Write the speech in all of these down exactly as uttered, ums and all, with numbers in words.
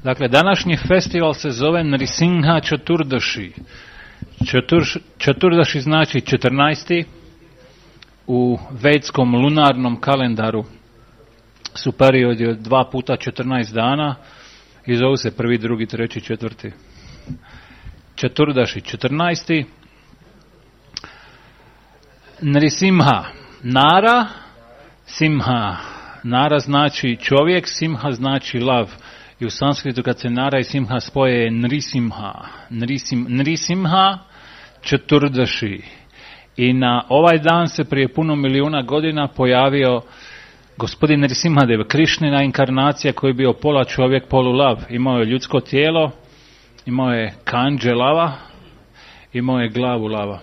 Dakle, današnji festival se zove Nrisingha Chaturdashi. Chatur, Chaturdashi znači četrnaesti. U vedskom lunarnom kalendaru su periodi od dva puta četrnaest dana i zovu se prvi, drugi, treći, četvrti. Chaturdashi, četrnaesti. Nrisimha, Nara, Simha. Nara znači čovjek, Simha znači lav. I u sanskritu kad se Nara i Simha spoje je Nrisimha. Nrisim, Nrisimha Chaturdashi. I na ovaj dan se prije puno milijuna godina pojavio gospodin Nrisimhadev, Krišnina inkarnacija koji je bio pola čovjek, polu lav. Imao je ljudsko tijelo, imao je kanđe lava, imao je glavu lava.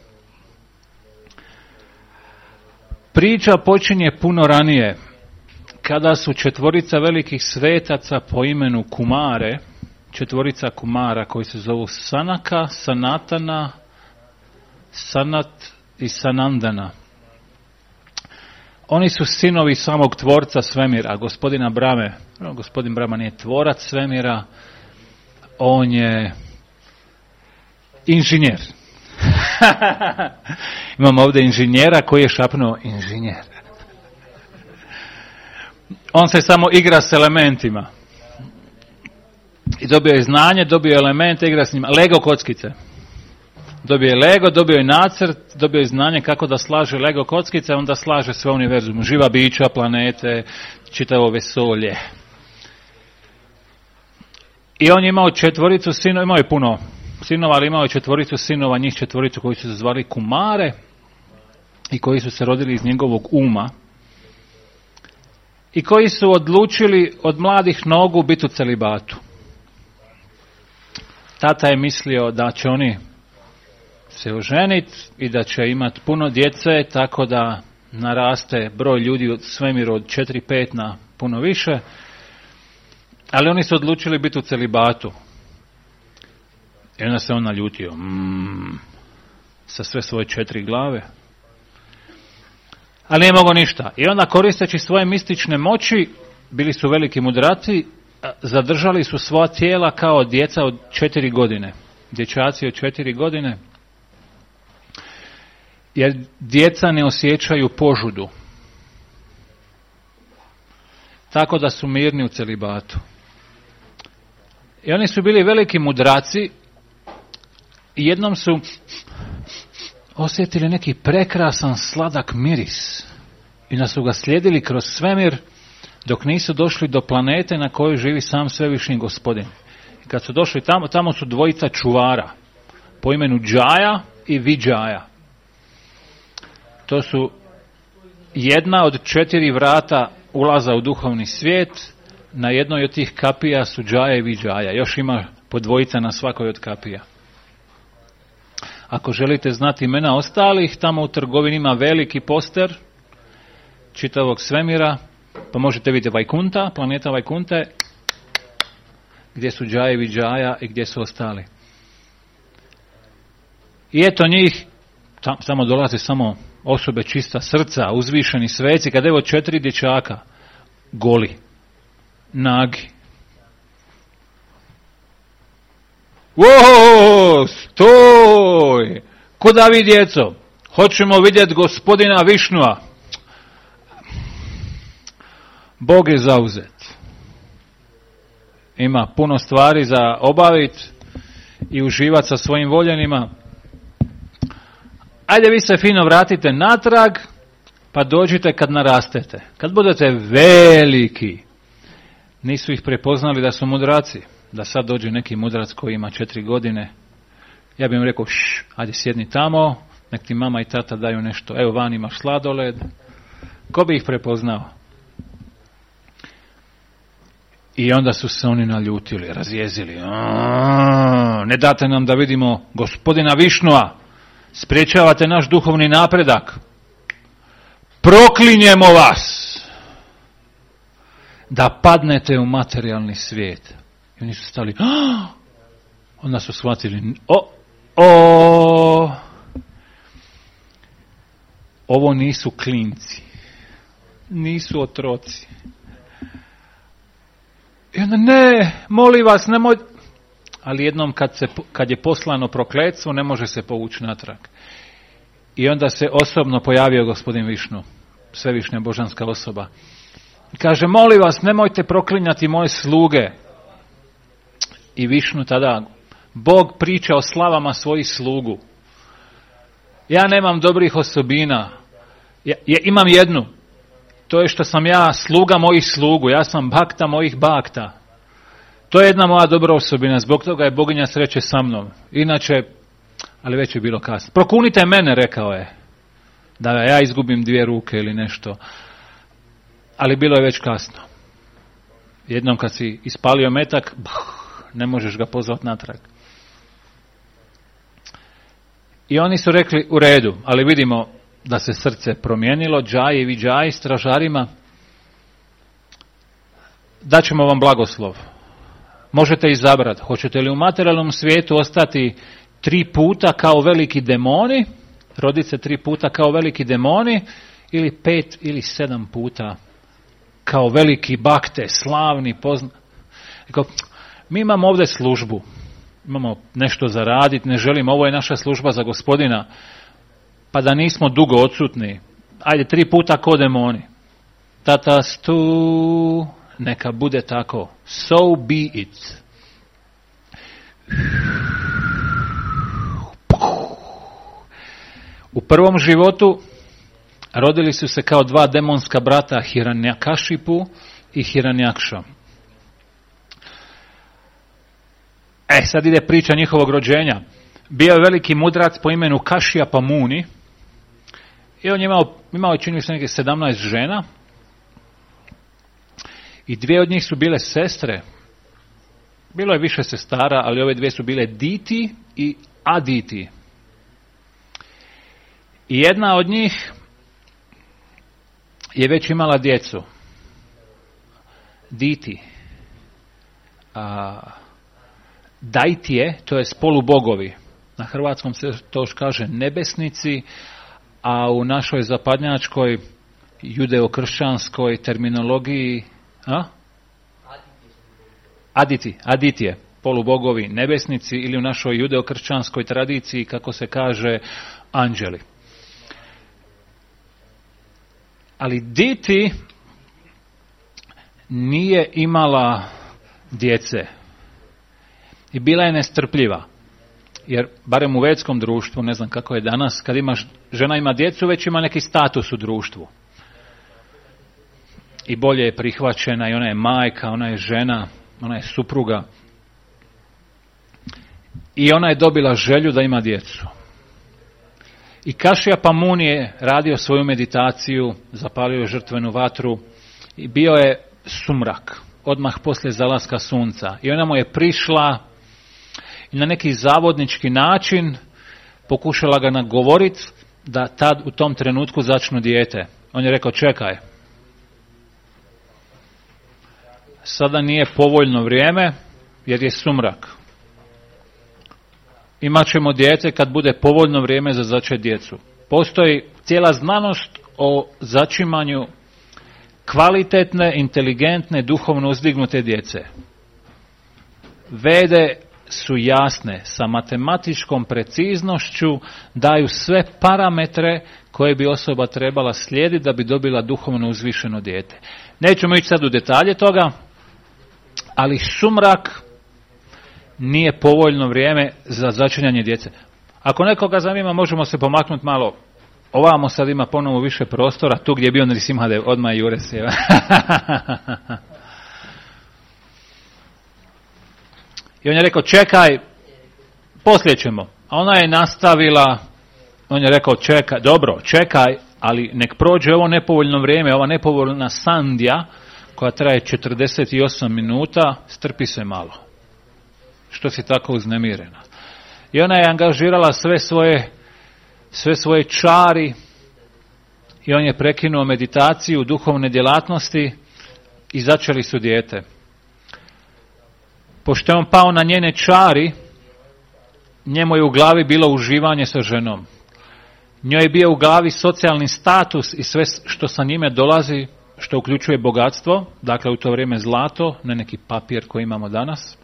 Priča počinje puno ranije, kada su četvorica velikih svetaca po imenu Kumare, četvorica Kumara koji se zovu Sanaka, Sanatana, Sanat i Sanandana. Oni su sinovi samog tvorca svemira, gospodina Brame. No, gospodin Brahma nije tvorac svemira, on je inženjer. Imamo ovdje inženjera koji je šapnuo inženjer. On se samo igra s elementima. I dobio je znanje, dobio je elemente, igra s njima. Lego kockice. Dobio je Lego, dobio je nacrt, dobio je znanje kako da slaže Lego kockice, onda slaže sve univerzum. Živa bića, planete, čitavo vesolje. I on je imao četvoricu sinova, imao je puno sinova, ali imao je četvoricu sinova, njih četvoricu koji su se zvali Kumare i koji su se rodili iz njegovog uma. I koji su odlučili od mladih nogu biti u celibatu. Tata je mislio da će oni se oženiti i da će imati puno djece, tako da naraste broj ljudi od svemiru od četiri pet na puno više. Ali oni su odlučili biti u celibatu. I onda se on naljutio. Mm, sa sve svoje četiri glave. Ali nije mogo ništa. I onda koristeći svoje mistične moći, bili su veliki mudraci, zadržali su svoja tijela kao djeca od četiri godine. Dječaci od četiri godine. Jer djeca ne osjećaju požudu. Tako da su mirni u celibatu. I oni su bili veliki mudraci i jednom su osjetili neki prekrasan sladak miris. I da su ga slijedili kroz svemir dok nisu došli do planete na kojoj živi sam svevišnji gospodin. I kad su došli tamo, tamo su dvojica čuvara po imenu Džaja i Vidžaja. To su jedna od četiri vrata ulaza u duhovni svijet. Na jednoj od tih kapija su Džaja i Vidžaja. Još ima po dvojica na svakoj od kapija. Ako želite znati imena ostalih, tamo u trgovini ima veliki poster čitavog svemira, pa možete vidjeti Vajkunta, planeta Vajkunte, gdje su Džaja i Vidžaja i gdje su ostali. I eto njih, tam, tamo dolaze samo osobe čista srca, uzvišeni sveci, kad evo četiri dječaka, goli, nagi. Wow, stoj! Kuda vi, djeco? Hoćemo vidjeti gospodina Višnua. Bog je zauzet. Ima puno stvari za obaviti i uživati sa svojim voljenima. Ajde vi se fino vratite natrag, pa dođite kad narastete. Kad budete veliki. Nisu ih prepoznali da su mudraci. Da sad dođe neki mudrac koji ima četiri godine. Ja bih im rekao, šš, ajde sjedni tamo, nek ti mama i tata daju nešto. Evo van imaš sladoled. Ko bi ih prepoznao? I onda su se oni naljutili, razjezili. A, ne date nam da vidimo gospodina Višnua. Spriječavate naš duhovni napredak. Proklinjemo vas da padnete u materijalni svijet. I oni su stali. A, onda su shvatili. O, o, ovo nisu klinci. Nisu otroci. I onda, ne, molim vas, nemoj... Ali jednom kad, se, kad je poslano prokletstvo, ne može se povući natrag. I onda se osobno pojavio gospodin Višnu, svevišnja božanska osoba. I kaže, molim vas, nemojte proklinjati moje sluge. I Višnu tada, Bog priča o slavama svojih slugu. Ja nemam dobrih osobina. Ja, ja imam jednu. To je što sam ja sluga mojih slugu. Ja sam bakta mojih bakta. To je jedna moja dobra osobina. Zbog toga je boginja sreće sa mnom. Inače, ali već je bilo kasno. Prokunite mene, rekao je. Da ja izgubim dvije ruke ili nešto. Ali bilo je već kasno. Jednom kad si ispalio metak, ne možeš ga pozvati natrag. I oni su rekli, u redu, ali vidimo da se srce promijenilo, džaj i vidžaj stražarima. Daćemo vam blagoslov. Možete izabrati. Hoćete li u materijalnom svijetu ostati tri puta kao veliki demoni, roditi se tri puta kao veliki demoni, ili pet ili sedam puta kao veliki bakte, slavni, pozna. Mi imamo ovdje službu. Imamo nešto za raditi, ne želimo, ovo je naša služba za gospodina, pa da nismo dugo odsutni. Ajde, tri puta ko demoni. Tatastu, neka bude tako. So be it. U prvom životu rodili su se kao dva demonska brata, Hiranjakašipu i Hiranjakša. E, sad ide priča njihovog rođenja. Bio je veliki mudrac po imenu Kašijapa Muni i on je imao, imao je čini se neke sedamnaest žena i dvije od njih su bile sestre. Bilo je više sestara, ali ove dvije su bile Diti i Aditi. I jedna od njih je već imala djecu. Diti. A, Dajtije, to je polubogovi. Na hrvatskom se to još kaže nebesnici, a u našoj zapadnjačkoj judeokršćanskoj terminologiji a? Aditi, Aditije, polubogovi, nebesnici, ili u našoj judeokršćanskoj tradiciji, kako se kaže, anđeli. Ali Diti nije imala djece i bila je nestrpljiva. Jer, barem u vedskom društvu, ne znam kako je danas, kad imaš, žena ima djecu, već ima neki status u društvu. I bolje je prihvaćena, i ona je majka, ona je žena, ona je supruga. I ona je dobila želju da ima djecu. I Kašijapa Muni je radio svoju meditaciju, zapalio je žrtvenu vatru i bio je sumrak, odmah poslije zalaska sunca. I ona mu je prišla i na neki zavodnički način pokušala ga nagovoriti da tad u tom trenutku začnu dijete. On je rekao, čekaj, sada nije povoljno vrijeme jer je sumrak. Imat ćemo dijete kad bude povoljno vrijeme za začet djecu. Postoji cijela znanost o začimanju kvalitetne, inteligentne, duhovno uzdignute djece. Vede su jasne, sa matematičkom preciznošću daju sve parametre koje bi osoba trebala slijediti da bi dobila duhovno uzvišeno dijete. Nećemo ići sad u detalje toga, ali sumrak nije povoljno vrijeme za začinjanje djece. Ako nekoga zanima, možemo se pomaknuti malo. Ovamo sad ima ponovo više prostora, tu gdje je bio Nrisimhadev, odmah je Jure sjeva. I on je rekao, čekaj, poslije ćemo. A ona je nastavila, on je rekao, čekaj, dobro, čekaj, ali nek prođe ovo nepovoljno vrijeme, ova nepovoljna sandija, koja traje četrdeset osam minuta, strpi se malo. Što si tako uznemirena? I ona je angažirala sve svoje, sve svoje čari i on je prekinuo meditaciju, duhovne djelatnosti i začeli su dijete. Pošto je on pao na njene čari, njemu je u glavi bilo uživanje sa ženom. Njoj je bio u glavi socijalni status i sve što sa njime dolazi, što uključuje bogatstvo, dakle u to vrijeme zlato, ne neki papir koji imamo danas.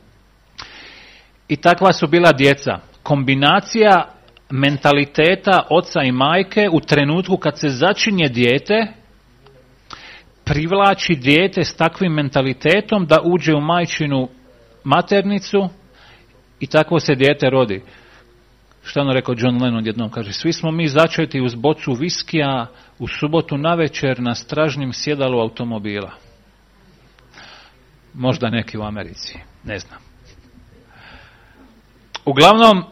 I takva su bila djeca. Kombinacija mentaliteta oca i majke u trenutku kad se začinje dijete, privlači dijete s takvim mentalitetom da uđe u majčinu maternicu i tako se dijete rodi. Što ono rekao John Lennon jednom, kaže, svi smo mi začeti uz bocu viskija u subotu navečer na stražnjem sjedalu automobila. Možda neki u Americi, ne znam. Uglavnom,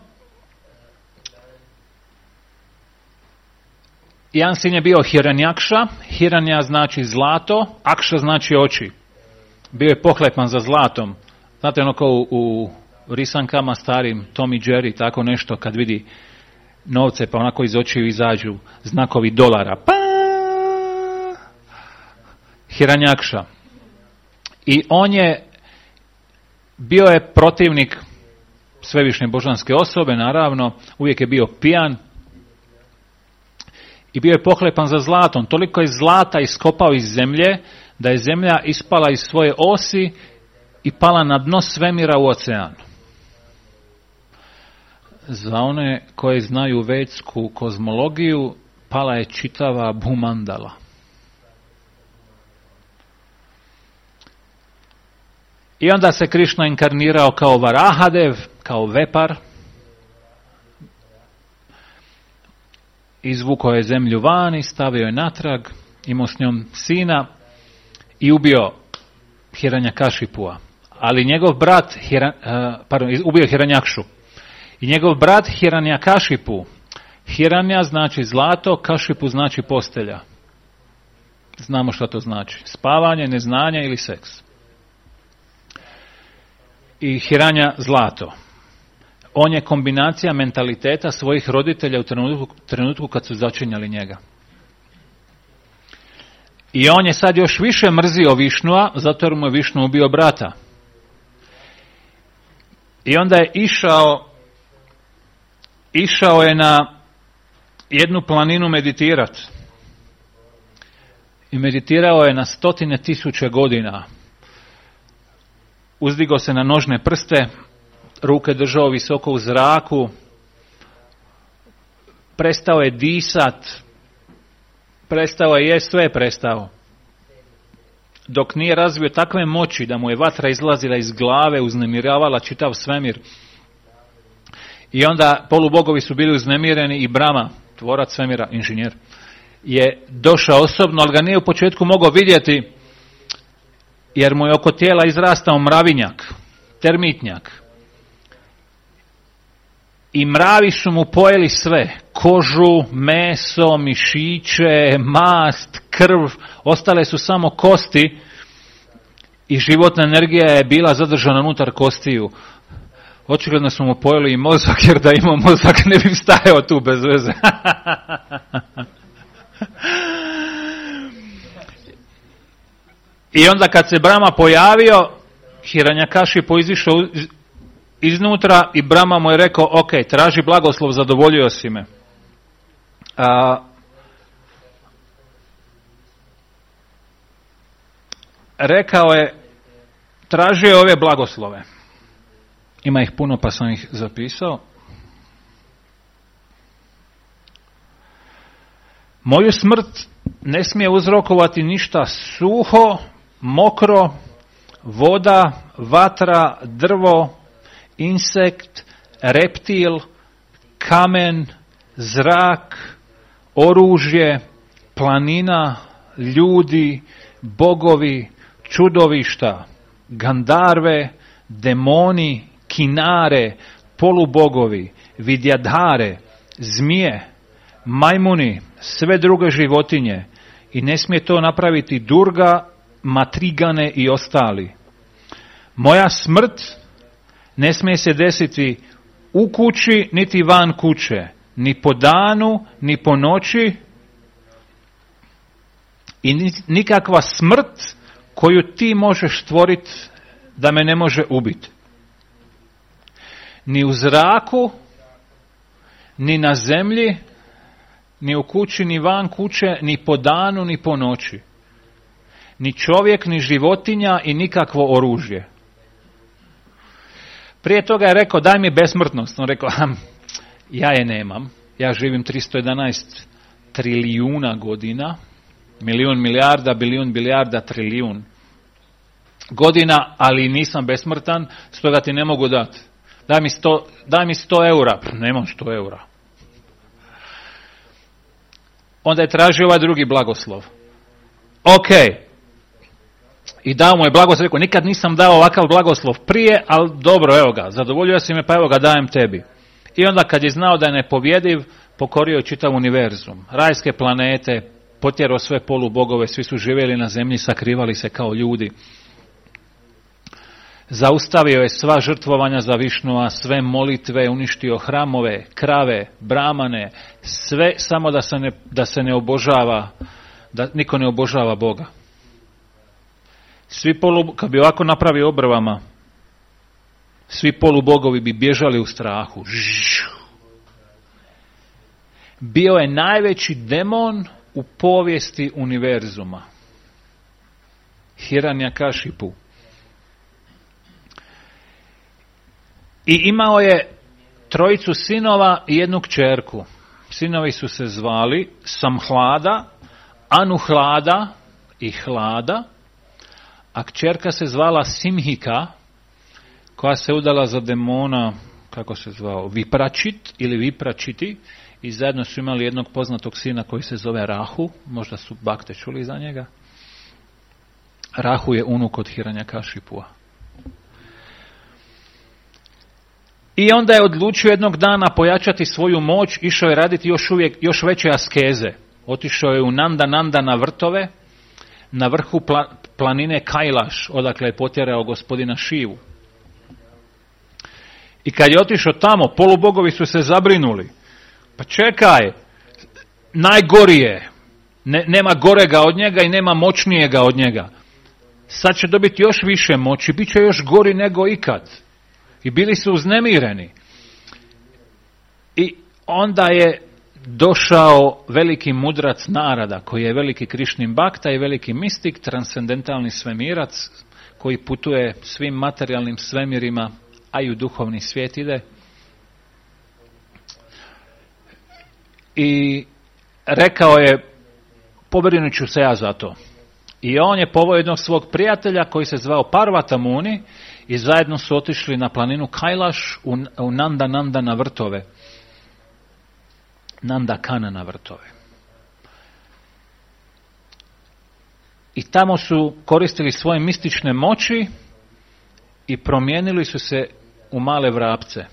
jedan sin je bio Hiranjakša, Hiranja znači zlato, Akša znači oči. Bio je pohlepan za zlatom. Znate ono kao u, u risankama starim, Tom i Jerry, tako nešto, kad vidi novce pa onako iz očiju izađu znakovi dolara. Pa! Hiranjakša. I on je bio je protivnik svevišnje božanske osobe, naravno, uvijek je bio pijan i bio je pohlepan za zlatom. Toliko je zlata iskopao iz zemlje, da je zemlja ispala iz svoje osi i pala na dno svemira u oceanu. Za one koje znaju vedsku kozmologiju, pala je čitava Bhumandala. I onda se Krišna inkarnirao kao Varahadev, kao vepar. Izvukao je zemlju van i stavio je natrag, imao s njom sina i ubio Hiranjakashipua. Ali njegov brat, Hiran, uh, pardon, ubio Hiranjakšu. I njegov brat Hiranjakashipu, Hiranja znači zlato, Kashipu znači postelja. Znamo što to znači. Spavanje, neznanje ili seks. I Hiranja zlato. On je kombinacija mentaliteta svojih roditelja u trenutku, trenutku kad su začinjali njega. I on je sad još više mrzio Višnua, zato jer mu je Višnu ubio brata. I onda je išao, išao je na jednu planinu meditirat. I meditirao je na stotine tisuće godina. Uzdigao se na nožne prste, ruke držao visoko u zraku, prestao je disat, prestao je jest, sve je prestao. Dok nije razvio takve moći da mu je vatra izlazila iz glave, uznemiravala čitav svemir. I onda polubogovi su bili uznemireni i Brahma, tvorac svemira, inženjer, je došao osobno, ali ga nije u početku mogao vidjeti, jer mu je oko tijela izrastao mravinjak, termitnjak. I mravi su mu pojeli sve, kožu, meso, mišiće, mast, krv, ostale su samo kosti i životna energija je bila zadržana unutar kostiju. Očigledno su mu pojeli i mozak, jer da imao mozak ne bi stajao tu bez veze. I onda kad se Brahma pojavio, Hiranjakashipu izišao iznutra i Brahma mu je rekao, ok, traži blagoslov, zadovoljio si me. A, rekao je, tražio ove blagoslove. Ima ih puno pa sam ih zapisao. Moju smrt ne smije uzrokovati ništa suho, mokro, voda, vatra, drvo, insekt, reptil, kamen, zrak, oružje, planina, ljudi, bogovi, čudovišta, gandarve, demoni, kinare, polubogovi, vidjadhare, zmije, majmuni, sve druge životinje. I ne smije to napraviti Durga, matrigane i ostali. Moja smrt ne smije se desiti u kući, niti van kuće, ni po danu, ni po noći, i nikakva smrt koju ti možeš stvoriti da me ne može ubiti. Ni u zraku, ni na zemlji, ni u kući, ni van kuće, ni po danu, ni po noći. ni čovjek, ni životinja i nikakvo oružje. Prije toga je rekao, daj mi besmrtnost. On rekao, ja je nemam. Ja živim tristo jedanaest trilijuna godina. Milijun milijarda, bilijun bilijarda, trilijun godina, ali nisam besmrtan, stoga ti ne mogu dati. Daj mi sto, daj mi sto eura. Pff, nemam sto eura. Onda je tražio ovaj drugi blagoslov. Ok. I dao mu je blagoslov. Rekao, nikad nisam dao ovakav blagoslov prije, ali dobro, evo ga, zadovoljio si me, pa evo ga, dajem tebi. I onda kad je znao da je nepobjediv, pokorio je čitav univerzum. Rajske planete, potjerao sve polubogove, svi su živjeli na zemlji, sakrivali se kao ljudi. Zaustavio je sva žrtvovanja za Višnua, sve molitve, uništio hramove, krave, bramane, sve samo da se ne, da se ne obožava, da niko ne obožava Boga. Svi polu, kad bi ovako napravio obrvama, svi polubogovi bi bježali u strahu. Bio je najveći demon u povijesti univerzuma. Hiranjakašipu. I imao je trojicu sinova i jednu kćerku. Sinovi su se zvali Samhlada, Anuhlada i Hlada, a kćerka se zvala Simhika, koja se udala za demona, kako se zvao, Vipračit ili Vipračiti, i zajedno su imali jednog poznatog sina koji se zove Rahu, možda su bakte čuli za njega. Rahu je unuk od Hiranjakašipua. I onda je odlučio jednog dana pojačati svoju moć, išao je raditi još uvijek još veće askeze. Otišao je u Nanda Nanda na vrtove, na vrhu pla, planine Kailaš, odakle je potjerao gospodina Šivu. I kad je otišao tamo, polubogovi su se zabrinuli. Pa čekaj, najgori je, ne, nema gorega od njega i nema moćnijega od njega. Sad će dobiti još više moći, bit će još gori nego ikad. I bili su uznemireni. I onda je došao veliki mudrac Narada, koji je veliki Krišnin Bakta i veliki mistik, transcendentalni svemirac, koji putuje svim materijalnim svemirima, a i u duhovni svijet ide. I rekao je, pobrinut ću se ja za to. I on je poveo jednog svog prijatelja koji se zvao Parvata Muni i zajedno su otišli na planinu Kailaš u, u Nanda Nanda na vrtove. Nanda Kana na vrtove. I tamo su koristili svoje mistične moći i promijenili su se u male vrapce.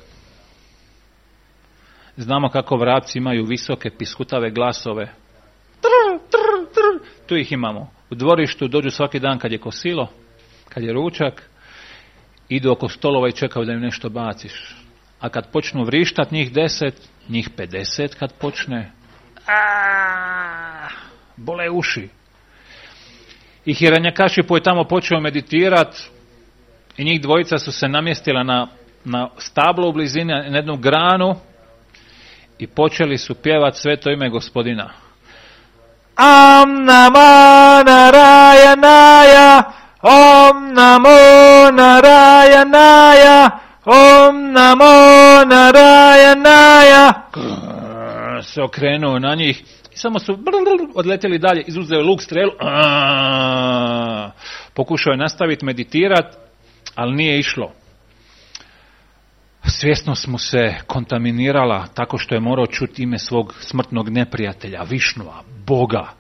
Znamo kako vrapci imaju visoke piskutave glasove. Trr, trr, trr. Tu ih imamo. U dvorištu dođu svaki dan kad je kosilo, kad je ručak, idu oko stolova i čekaju da im nešto baciš. A kad počnu vrištat, njih deset, njih pedeset kad počne, aaaa, bole uši. I Hiranjakašipu je tamo počeo meditirat i njih dvojica su se namjestila na, na stablo u blizini, na jednu granu i počeli su pjevat sveto ime Gospodina. Om namo narayanaya, om namo narayanaya, om namo narayanaya. Se okrenuo na njih i samo su odletjeli dalje, izuzeo luk, strelu. Pokušao je nastaviti meditirat, ali nije išlo. Svjesnost mu se kontaminirala tako što je morao čuti ime svog smrtnog neprijatelja, Višnua, Boga.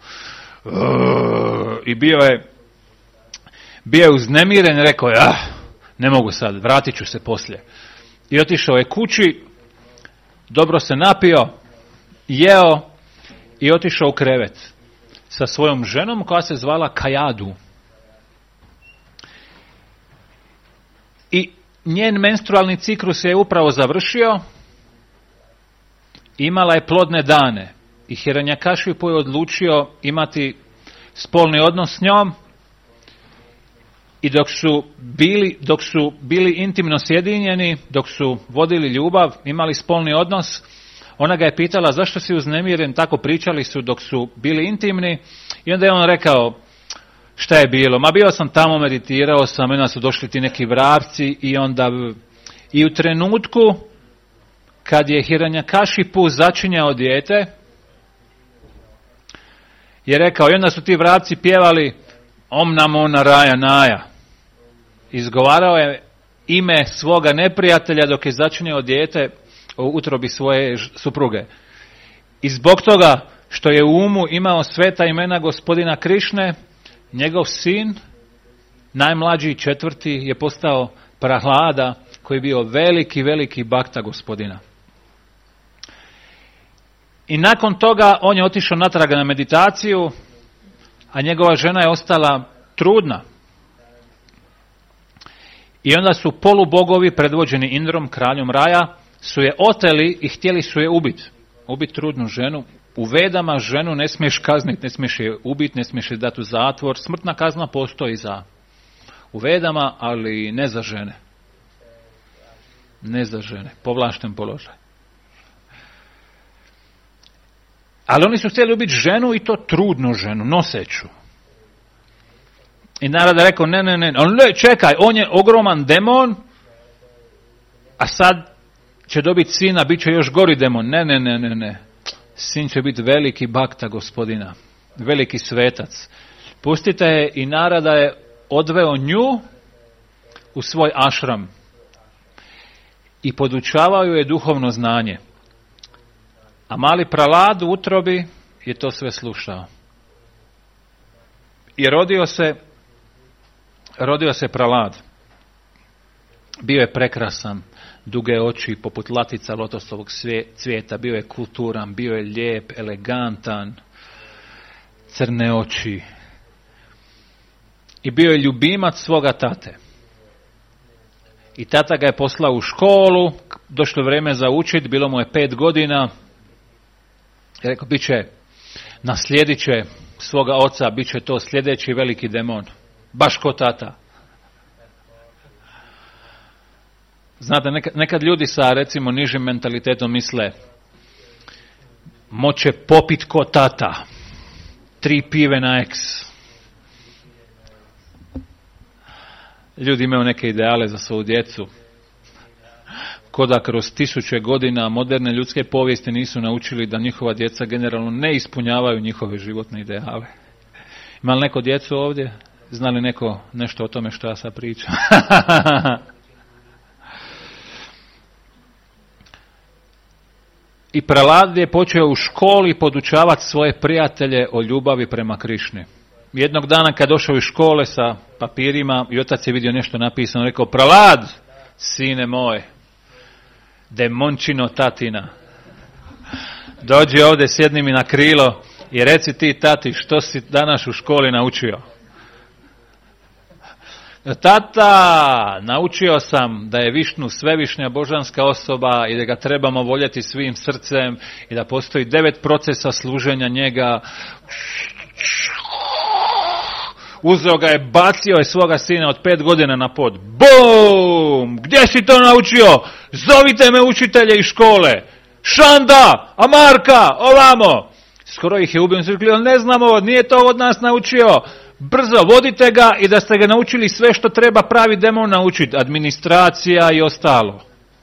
I bio je, bio je uznemiren i rekao je, ah, ne mogu sad, vratit ću se poslije. I otišao je kući, dobro se napio, jeo i otišao u krevet sa svojom ženom koja se zvala Kajadu. I njen menstrualni ciklus je upravo završio, imala je plodne dane i Hiranjakašipu je odlučio imati spolni odnos s njom i dok su bili, dok su bili intimno sjedinjeni, dok su vodili ljubav, imali spolni odnos, ona ga je pitala zašto si uznemiren, tako pričali su dok su bili intimni i onda je on rekao, Šta je bilo? Ma bio sam tamo, meditirao sam, onda su došli ti neki vrapci i onda i u trenutku kad je Hiranyakashipu začinjao dijete, je rekao, i onda su ti vrapci pjevali Om Namo Narayanaja. Izgovarao je ime svoga neprijatelja dok je začinjao dijete u utrobi svoje supruge. I zbog toga što je u umu imao sveta imena gospodina Krišne, njegov sin, najmlađi četvrti, je postao Prahlada, koji je bio veliki, veliki bakta gospodina. I nakon toga on je otišao natrag na meditaciju, a njegova žena je ostala trudna. I onda su polubogovi, predvođeni Indrom, kraljom raja, su je oteli i htjeli su je ubiti. Ubiti trudnu ženu. U Vedama ženu ne smiješ kazniti, ne smiješ je ubiti, ne smiješ je dati u zatvor. Smrtna kazna postoji za u Vedama, ali ne za žene. Ne za žene. Povlašten položaj. Ali oni su htjeli ubiti ženu i to trudnu ženu, noseću. I narod je rekao, ne, ne, ne, ali ne, čekaj, on je ogroman demon, a sad će dobiti sina, bit će još gori demon. Ne, ne, ne, ne, ne. Sin će biti veliki bakta gospodina, veliki svetac. Pustite je i narada je odveo nju u svoj ašram i podučavao ju je duhovno znanje. A mali Pralad u utrobi je to sve slušao. I rodio se, rodio se Pralad. Bio je prekrasan, duge oči poput latica lotosovog cvijeta, bio je kulturan, bio je lijep, elegantan, crne oči. I bio je ljubimac svoga tate. I tata ga je poslao u školu, došlo vrijeme za učit, bilo mu je pet godina. I rekao, bit će, naslijedit će svoga oca, bit će to sljedeći veliki demon. Baš ko tata. Znate, nekad, nekad ljudi sa, recimo, nižim mentalitetom misle, moće popit ko tata. Tri pive na eks. Ljudi imaju neke ideale za svoju djecu. Ko da kroz tisuće godina moderne ljudske povijesti nisu naučili da njihova djeca generalno ne ispunjavaju njihove životne ideale. Ima li neko djecu ovdje? Zna li neko nešto o tome što ja sad pričam? I Pralad je počeo u školi podučavati svoje prijatelje o ljubavi prema Krišni. Jednog dana kad došao iz škole sa papirima i otac je vidio nešto napisano, rekao, Pralad, sine moj, demončino tatina, dođi ovdje, sjedni mi na krilo i reci ti tati što si danas u školi naučio. Tata, naučio sam da je Višnu svevišnja božanska osoba i da ga trebamo voljeti svim srcem i da postoji devet procesa služenja njega. Uzeo ga je, bacio je svoga sina od pet godina na pod. Bum! Gdje si to naučio? Zovite me učitelje iz škole. Šanda, Amarka, ovamo. Skoro ih je ubio, ali ne znamo, nije to od nas naučio. Brzo, vodite ga i da ste ga naučili sve što treba pravi demon naučiti. Administracija i ostalo.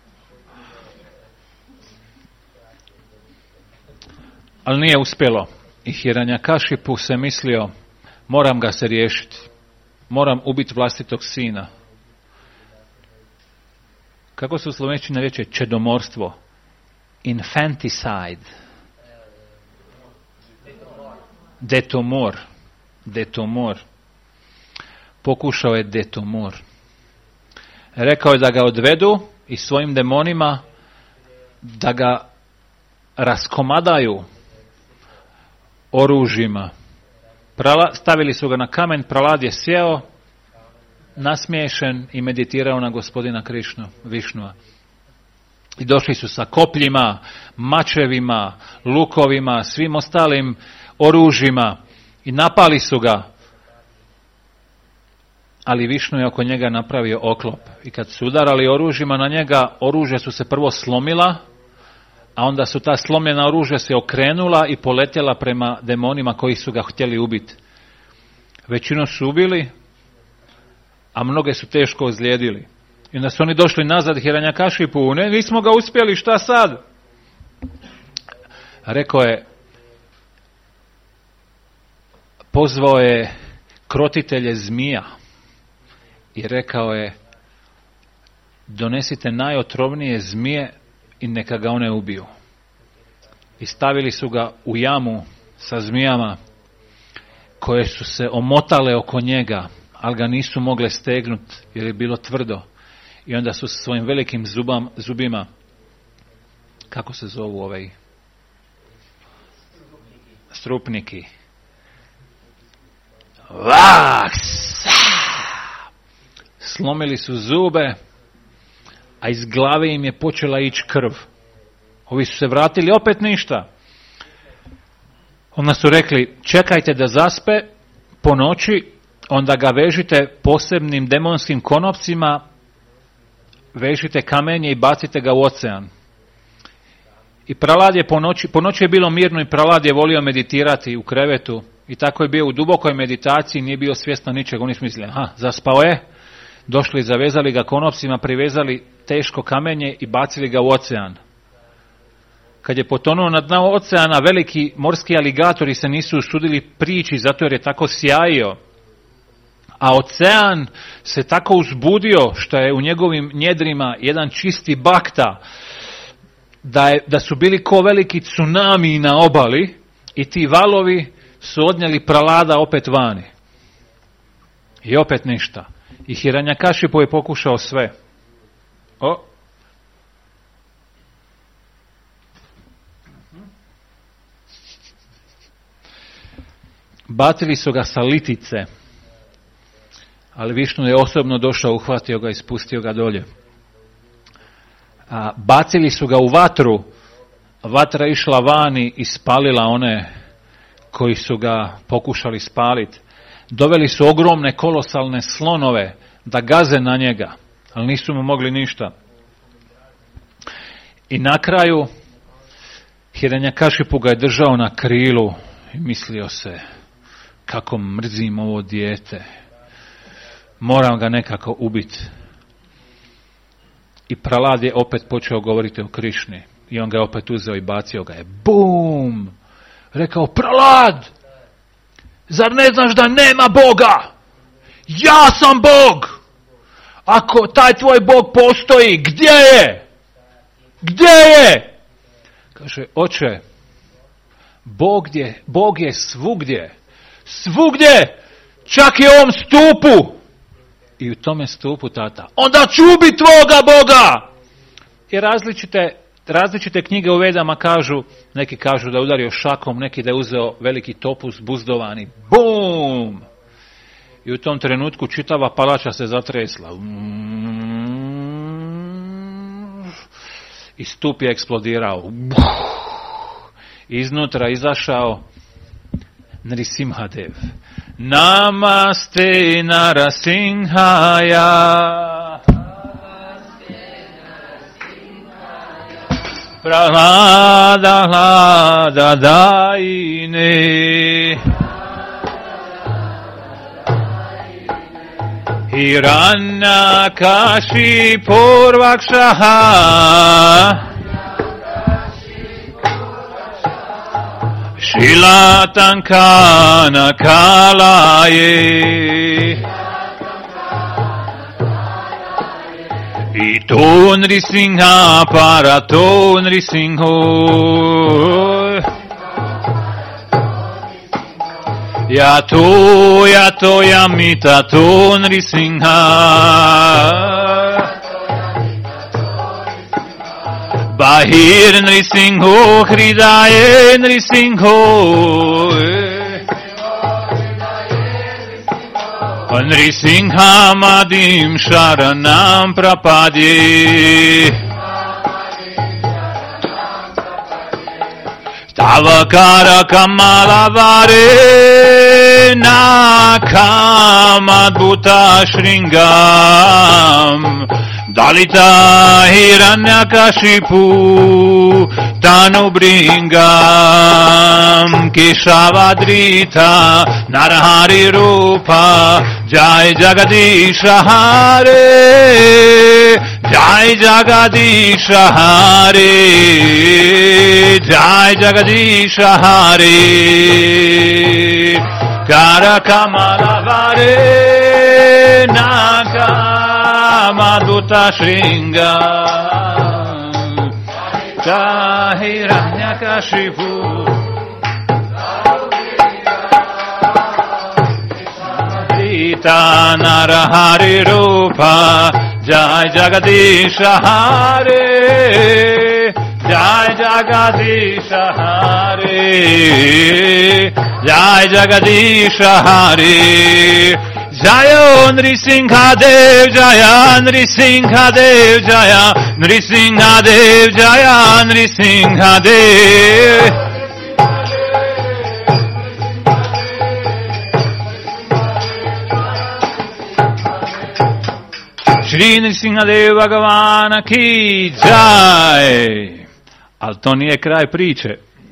Ali nije uspjelo. I Hiranyakashipu se mislio, moram ga se riješiti. Moram ubiti vlastitog sina. Kako se u slovenčini reče čedomorstvo? Infanticide. Detomor. Detomor. Pokušao je detomor. Rekao je da ga odvedu i svojim demonima da ga raskomadaju oružjima. Prala, stavili su ga na kamen, Pralad je sjeo, nasmiješen i meditirao na gospodina Krišnu, Višnua. I došli su sa kopljima, mačevima, lukovima, svim ostalim oružjima i napali su ga. Ali Višnu je oko njega napravio oklop. I kad su udarali oružjima na njega, oružja su se prvo slomila, a onda su ta slomljena oružja se okrenula i poletjela prema demonima koji su ga htjeli ubiti. Većinu su ubili, a mnoge su teško ozlijedili. I onda su oni došli nazad Hiranyakashipu, ne, nismo ga uspjeli, šta sad? Rekao je, pozvao je krotitelje zmija i rekao je, donesite najotrovnije zmije i neka ga one ubiju. I stavili su ga u jamu sa zmijama koje su se omotale oko njega, ali ga nisu mogle stegnuti jer je bilo tvrdo. I onda su sa svojim velikim zubam, zubima, kako se zovu ovaj? Strupniki. Vaks! Slomili su zube, a iz glave im je počela ići krv. Ovi su se vratili, opet ništa. Onda su rekli, čekajte da zaspe po noći, onda ga vežite posebnim demonskim konopcima, vežite kamenje i bacite ga u ocean. I Pralad je po noći, po noći je bilo mirno i Pralad je volio meditirati u krevetu i tako je bio u dubokoj meditaciji, nije bio svjestan ničega. Oni su mislili, aha, zaspao je, došli, zavezali ga konopcima, privezali teško kamenje i bacili ga u ocean. Kad je potonuo na dno oceana, veliki morski aligatori se nisu usudili prići zato jer je tako sjajio. A ocean se tako uzbudio što je u njegovim njedrima jedan čisti bakta, da, je, da su bili ko veliki tsunami na obali i ti valovi su odnijeli Pralada opet vani. I opet ništa. I Hiranyakashipu je pokušao sve. O. Bacili su ga sa litice, ali Višnu je osobno došao, uhvatio ga i spustio ga dolje. A, bacili su ga u vatru, vatra išla vani i spalila one koji su ga pokušali spaliti. Doveli su ogromne kolosalne slonove da gaze na njega, ali nisu mu mogli ništa. I na kraju Hiranyakashipu ga je držao na krilu i mislio se, kako mrzim ovo dijete, moram ga nekako ubiti. I Pralad je opet počeo govoriti o Krišni i on ga je opet uzeo i bacio ga je. Bum! Rekao, Pralad, zar ne znaš da nema Boga? Ja sam Bog! Ako taj tvoj Bog postoji, gdje je? Gdje je? Kaže, oče, Bog je, Bog je svugdje. Svugdje! Čak i u ovom stupu! I u tome stupu, tata, onda ću ubiti tvoga Boga! I različite, različite knjige u Vedama kažu, neki kažu da je udario šakom, neki da je uzeo veliki topuz buzdovani. Bum! I u tom trenutku čitava palača se zatresla. I stup je eksplodirao. Iznutra izašao Nrisimhadev. Namaste Narasimhaya. Pralada hlada daine. Hiranyakashipu Vakshaha. Shilatankana kalaye. Ito Nrisingha parato Nrisingho. Yato yato yamitato Nrisingha. Bahir Nrisingho, Hridaye Nrisingho. Nrisingha Madim Sharanam Prapadye. Tavakara Kamalavare Nakamadbhuta Shringam Dalita Hiranyakashipu Tanu Bringam Keshavadrita Narahari Rupa Jai Jagadisha Hare Jai Jagadisha Hare Jai Jagadisha Hare Karakamalavare Naga Maduta Shringa Hiranyakashipu Rita Narahari Rupa Jai Jagadisha Hare Jai Jagadisha Hare Jai Jagadisha Hare Jaya Nrisingha Dev Jaya Nrisingha Dev Jaya Nrisingha Dev Jaya Nrisingha Dev Shri Nrisingha Dev Bhagavana ki Jai. Ali to nije kraj priče.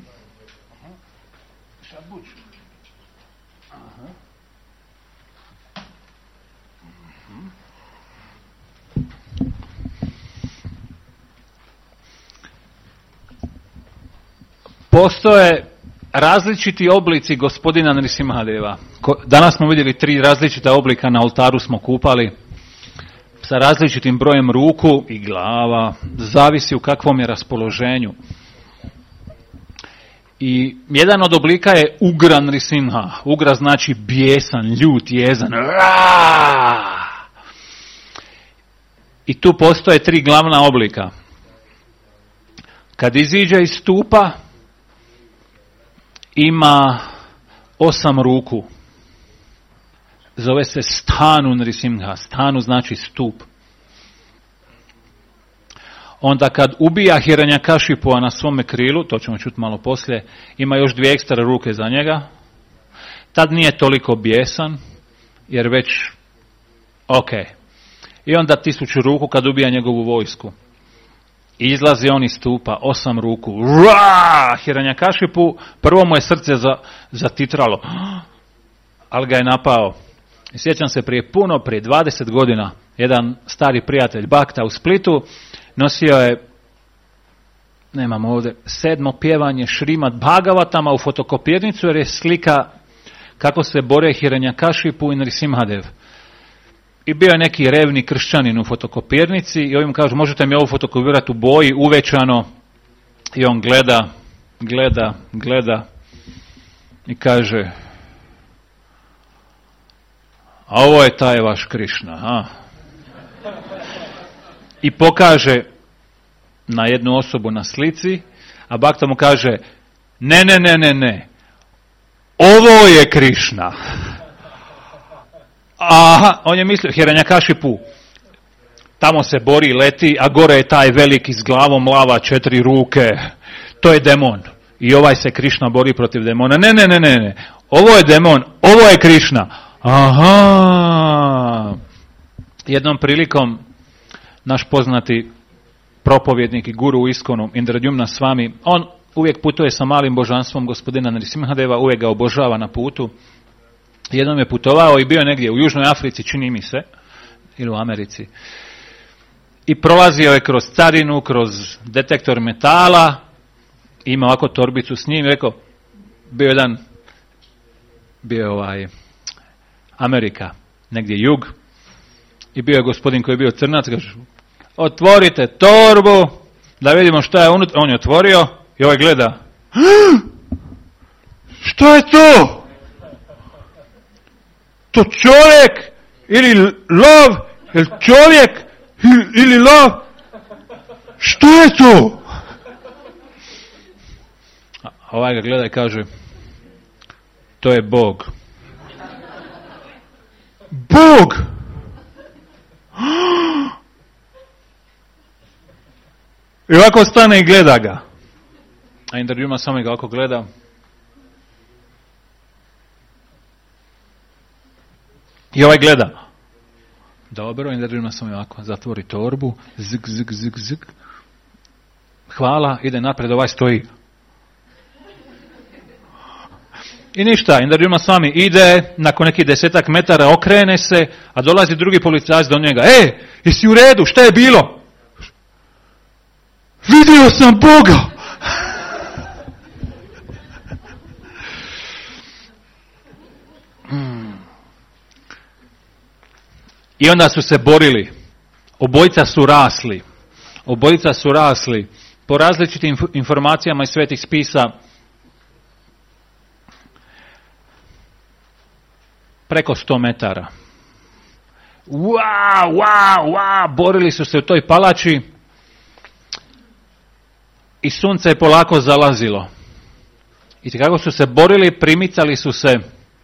Postoje različiti oblici gospodina Nrisimhadeva. Danas smo vidjeli tri različita oblika, na oltaru smo kupali sa različitim brojem ruku i glava, zavisi u kakvom je raspoloženju. I jedan od oblika je Ugra Nrisimha. Ugra znači bijesan, ljut, jezan. I tu postoje tri glavna oblika. Kad iziđe iz stupa, ima osam ruku. Zove se Stanu Nrisimha. Stanu znači stup. Onda kad ubija Hiranyakashipua na svome krilu, to ćemo čuti malo poslije, ima još dvije ekstra ruke za njega. Tad nije toliko bijesan, jer već ok. I onda tisuću ruku kad ubija njegovu vojsku. I izlazi on iz stupa, osam ruku. Ra! Hiranyakashipu, prvo mu je srce za, zatitralo. Ali ga je napao. I sjećam se prije puno, prije dvadeset godina, jedan stari prijatelj Bakta u Splitu nosio je, nemam ovdje, sedmo pjevanje Šrimad Bhagavatama u fotokopirnicu, jer je slika kako se bore Hiranyakashipu i Nrisimhadev. I bio je neki revni kršćanin u fotokopirnici i ovim kažu, možete mi ovo fotokopirati u boji, uvećano. I on gleda, gleda, gleda i kaže, a ovo je taj vaš Krišna, a? I pokaže na jednu osobu na slici, a Bakta mu kaže, ne, ne, ne, ne, ne, ovo je Krišna. Aha, on je mislio, Hiranyakashipu, tamo se bori, leti, a gore je taj veliki s glavom lava, četiri ruke, to je demon. I ovaj se Krišna bori protiv demona. Ne, ne, ne, ne, ne, ovo je demon, ovo je Krišna. Aha. Jednom prilikom naš poznati propovjednik i guru u Iskonu, Indradyumna Swami, on uvijek putuje sa malim božanstvom gospodina Nrisimhadeva, uvijek ga obožava na putu. Jednom je putovao i bio negdje u Južnoj Africi, čini mi se, ili u Americi. I prolazio je kroz carinu, kroz detektor metala, ima ovako torbicu s njim, rekao, bio jedan, bio ovaj Amerika, negdje jug, i bio je gospodin koji je bio crnac, kaže, otvorite torbu, da vidimo šta je unutra. On je otvorio i ovaj gleda, što je to? To čovjek ili lov, ili čovjek ili lov, što je to? A ovaj ga gleda i kaže, to je Bog. Bog! I ovako stane i gleda ga. A Indradyumna samo ga ovako gleda. I ovaj gleda. Dobro, Indra sam ovako, zatvori torbu, zg, zg, zg, zg. Hvala, ide napred, ovaj stoji. I ništa, Indra Swami ide, nakon nekih desetak metara okrene se, a dolazi drugi policajac do njega. E, jesi u redu, šta je bilo? Vidio sam Boga! I onda su se borili. Obojica su rasli. Obojica su rasli. Po različitim informacijama iz svetih spisa preko sto metara. Wow, wow, wow, borili su se u toj palači i sunce je polako zalazilo. I kako su se borili, primicali su se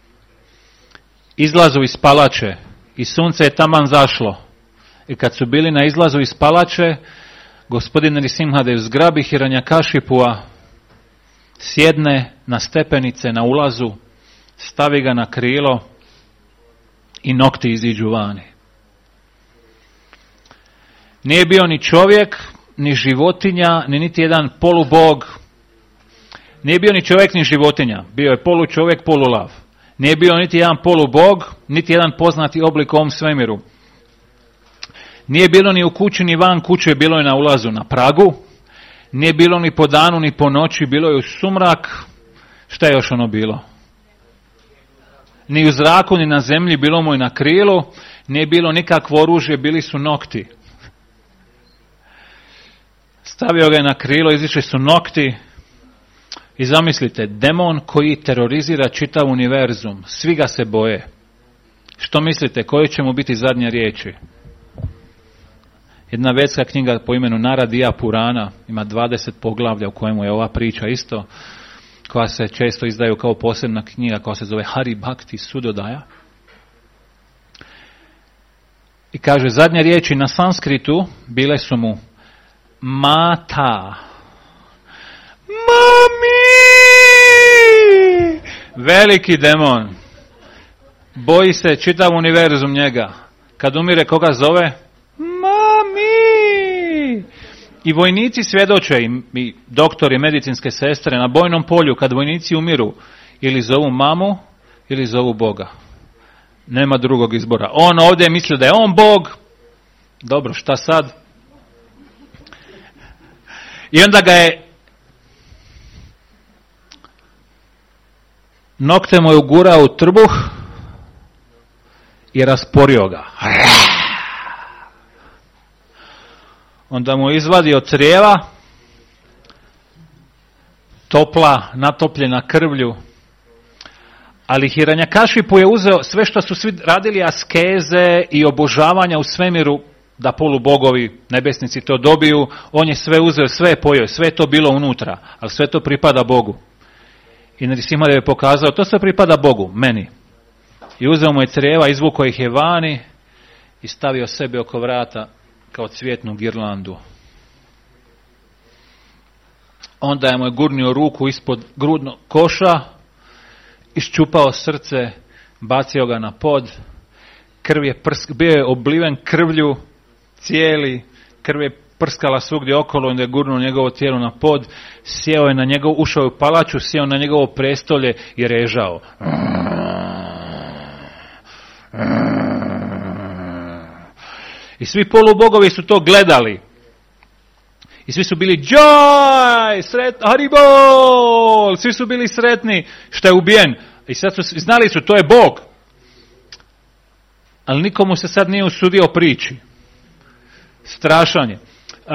izlazu iz palače i sunce je taman zašlo. I kad su bili na izlazu iz palače, gospodin Nrisimhadev zgrabi Hiranyakashipua, sjedne na stepenice na ulazu, stavi ga na krilo i nokti iziđu vani. Nije bio ni čovjek, ni životinja, ni niti jedan polubog. Nije bio ni čovjek, ni životinja. Bio je polu čovjek, polu lav. Nije bio niti jedan polubog, niti jedan poznati oblik u ovom svemiru. Nije bilo ni u kući, ni van kuće, bilo je na ulazu, na pragu. Nije bilo ni po danu, ni po noći, bilo je u sumrak. Šta je još ono bilo? Ni u zraku, ni na zemlji, bilo mu i na krilu. Nije bilo nikakvo oružje, bili su nokti. Stavio ga je na krilo, izišli su nokti. I zamislite, demon koji terorizira čitav univerzum, svi ga se boje. Što mislite, koje će mu biti zadnje riječi? Jedna vedska knjiga po imenu Naradiya Purana, ima dvadeset poglavlja u kojemu je ova priča isto, koja se često izdaju kao posebna knjiga, koja se zove Hari Bhakti Sudodaja. I kaže, zadnje riječi na sanskritu bile su mu Mata. Mami! Veliki demon. Boji se čitav univerzum njega. Kad umire, koga zove? Mami! I vojnici svjedoče, i doktori, medicinske sestre na bojnom polju, kad vojnici umiru, ili zovu mamu, ili zovu Boga. Nema drugog izbora. On ovdje misli da je on Bog. Dobro, šta sad? I onda ga je nokte mu je ugurao u trbuh i rasporio ga. Onda mu je izvadio crijeva, topla, natopljena krvlju. Ali Hiranyakashipu je uzeo sve što su svi radili askeze i obožavanja u svemiru, da polubogovi, nebesnici to dobiju, on je sve uzeo, sve je pojeo, sve je to bilo unutra, ali sve to pripada Bogu. I Nrisimhadev je pokazao, to sve pripada Bogu, meni. I uzeo mu je crijeva, izvukao ih je vani i stavio sebe oko vrata kao cvjetnu girlandu. Onda je mu je gurnio ruku ispod grudnog koša, iščupao srce, bacio ga na pod, krv je prsk, bio je obliven krvlju, cijeli, krv je prskala svugdje okolo, onda je gurnuo njegovo tijelo na pod, sjeo je na njegov, ušao je u palaču, sjeo na njegovo prestolje i režao. I svi polubogovi su to gledali. I svi su bili joy, sretno, haribol, svi su bili sretni što je ubijen. I sad su, znali su, to je Bog. Ali nikomu se sad nije usudio prići. Strašan je.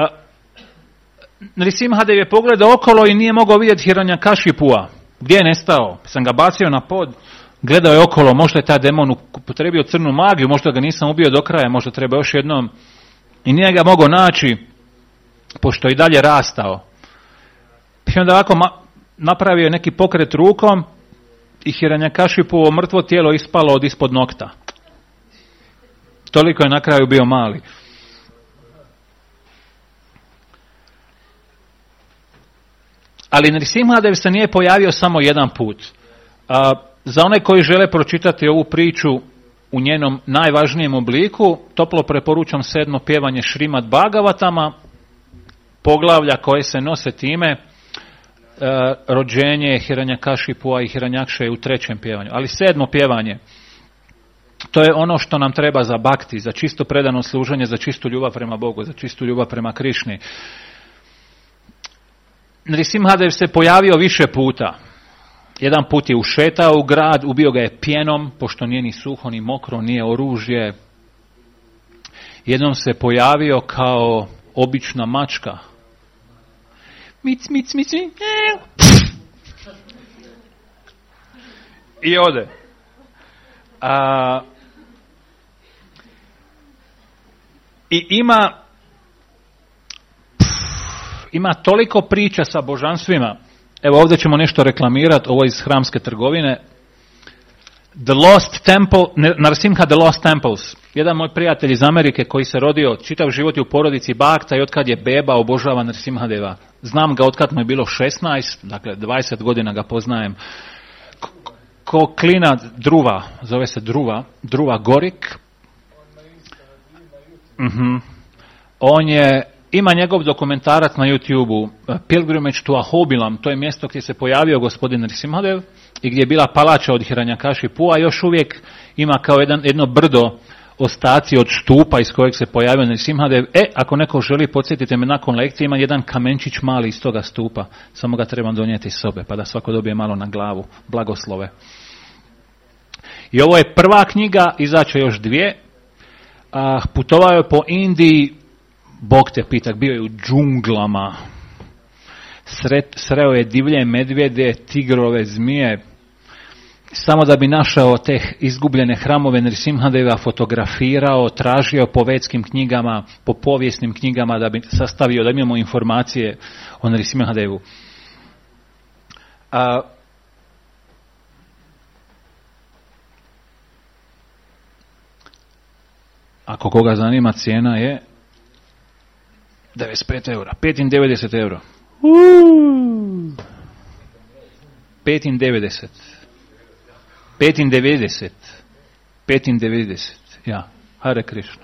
Nrisimhadev je pogledao okolo i nije mogao vidjeti Hiranyakashipua. Gdje je nestao? Sam ga bacio na pod, gledao je okolo, možda je taj demon upotrebio crnu magiju, možda ga nisam ubio do kraja, možda treba još jednom. I nije ga mogao naći, pošto je i dalje rastao. I onda ovako ma- napravio neki pokret rukom i Hiranyakashipuovo mrtvo tijelo ispalo od ispod nokta. Toliko je na kraju bio mali. Ali Nrisimhadev se nije pojavio samo jedan put. A, za one koji žele pročitati ovu priču, u njenom najvažnijem obliku, toplo preporučam sedmo pjevanje Šrimad Bhagavatama, poglavlja koje se nose time, e, rođenje Hiranjakashipua i Hiranjakše u trećem pjevanju. Ali sedmo pjevanje, to je ono što nam treba za bhakti, za čisto predano služenje, za čistu ljubav prema Bogu, za čistu ljubav prema Krišni. Nrisimhadev se pojavio više puta. Jedan put je ušetao u grad, ubio ga je pjenom, pošto nije ni suho, ni mokro, nije oružje. Jednom se pojavio kao obična mačka. Mic, mic, mic, mic. I ode. A, I ima ima toliko priča sa božanstvima. Evo ovdje ćemo nešto reklamirati, ovo iz hramske trgovine. The Lost Temple, Narasimha The Lost Temples. Jedan moj prijatelj iz Amerike koji se rodio, čitav život je u porodici Bhakta i otkad je beba obožava Narasimhadeva. Znam ga otkad mu je bilo šesnaest, dakle dvadeset godina ga poznajem. Ko klina Druva, zove se Druva, Druva Gorik. Uh-huh. On je, ima njegov dokumentarac na YouTube-u, Pilgrimage to Ahobilam, to je mjesto gdje se pojavio gospodin Nrisimhadev i gdje je bila palača od Hiranjakashipua, još uvijek ima kao jedan, jedno brdo ostaci od štupa iz kojeg se pojavio Nrisimhadev. E, ako neko želi, podsjetite me nakon lekcije, ima jedan kamenčić mali iz toga stupa, samo ga trebam donijeti iz sobe, pa da svako dobije malo na glavu, blagoslove. I ovo je prva knjiga, izaće još dvije. Uh, putovao je po Indiji, Bog te pitak, bio je u džunglama, Sret, sreo je divlje medvjede, tigrove, zmije, samo da bi našao te izgubljene hramove Nrisimhadeva, fotografirao, tražio po vedskim knjigama, po povijesnim knjigama da bi sastavio, da imamo informacije o Nrisimhadevu. Uh, Ako koga zanima, cijena je devedeset pet eura. pet devedeset eura. pet devedeset. pet devedeset. pet devedeset. Ja, Hare Krishna.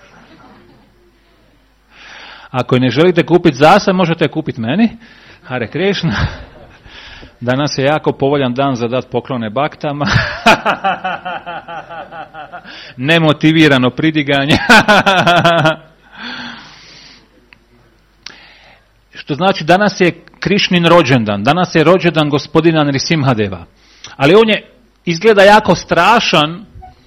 Ako ne želite kupiti zasa, možete kupiti meni. Hare Krishna. Danas je jako povoljan dan za dat poklone baktama. Nemotivirano pridiganje. Što znači danas je Krišnin rođendan. Danas je rođendan gospodina Nrisimhadeva. Ali on je izgleda jako strašan,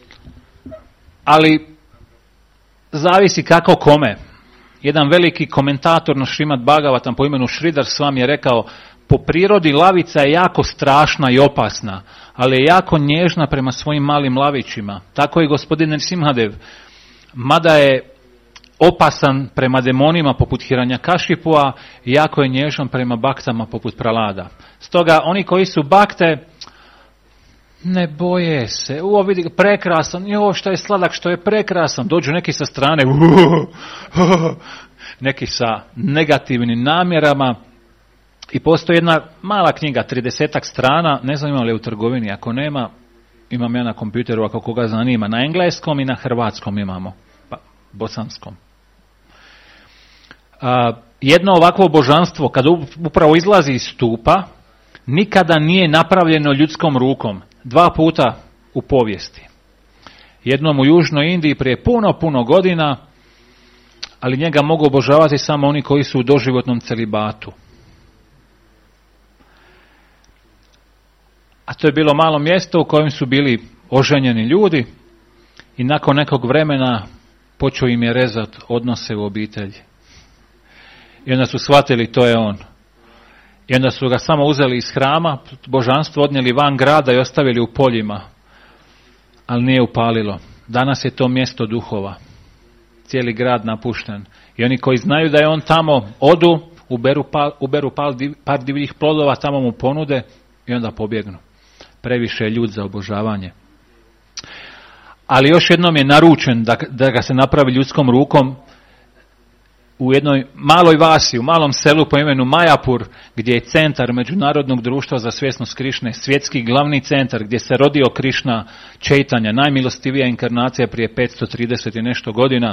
ali zavisi kako kome. Jedan veliki komentator na Šrimad Bhagavatam po imenu Šridar Swami je rekao: po prirodi lavica je jako strašna i opasna, ali je jako nježna prema svojim malim lavićima. Tako i gospodin Nrisimhadev, mada je opasan prema demonima poput Hiranjakashipua, jako je nježan prema baktama poput Pralada. Stoga oni koji su bakte ne boje se. Uo, vidi, prekrasan, jo, što je sladak, što je prekrasan. Dođu neki sa strane, uh, uh, neki sa negativnim namjerama. I postoji jedna mala knjiga, tridesetak strana, ne znam ima li u trgovini, ako nema, imam ja na kompjuteru, ako koga zanima, na engleskom i na hrvatskom imamo, pa bosanskom. A, jedno ovakvo božanstvo, kada upravo izlazi iz stupa, nikada nije napravljeno ljudskom rukom, dva puta u povijesti. Jednom u Južnoj Indiji prije puno, puno godina, ali njega mogu obožavati samo oni koji su u doživotnom celibatu. A to je bilo malo mjesto u kojem su bili oženjeni ljudi i nakon nekog vremena počeo im je rezati odnose u obitelji. I onda su shvatili to je on. I onda su ga samo uzeli iz hrama, božanstvo odnijeli van grada i ostavili u poljima. Ali nije upalilo. Danas je to mjesto duhova. Cijeli grad napušten. I oni koji znaju da je on tamo, odu, uberu, pal, uberu pal, par divljih plodova, tamo mu ponude i onda pobjegnu. Previše je ljud za obožavanje. Ali još jednom je naručen da, da ga se napravi ljudskom rukom. u jednoj maloj vasi, u malom selu po imenu Majapur, gdje je centar Međunarodnog društva za svjesnost Krišne, svjetski glavni centar gdje se rodio Krišna Čejtanja, najmilostivija inkarnacija prije petsto trideset i nešto godina.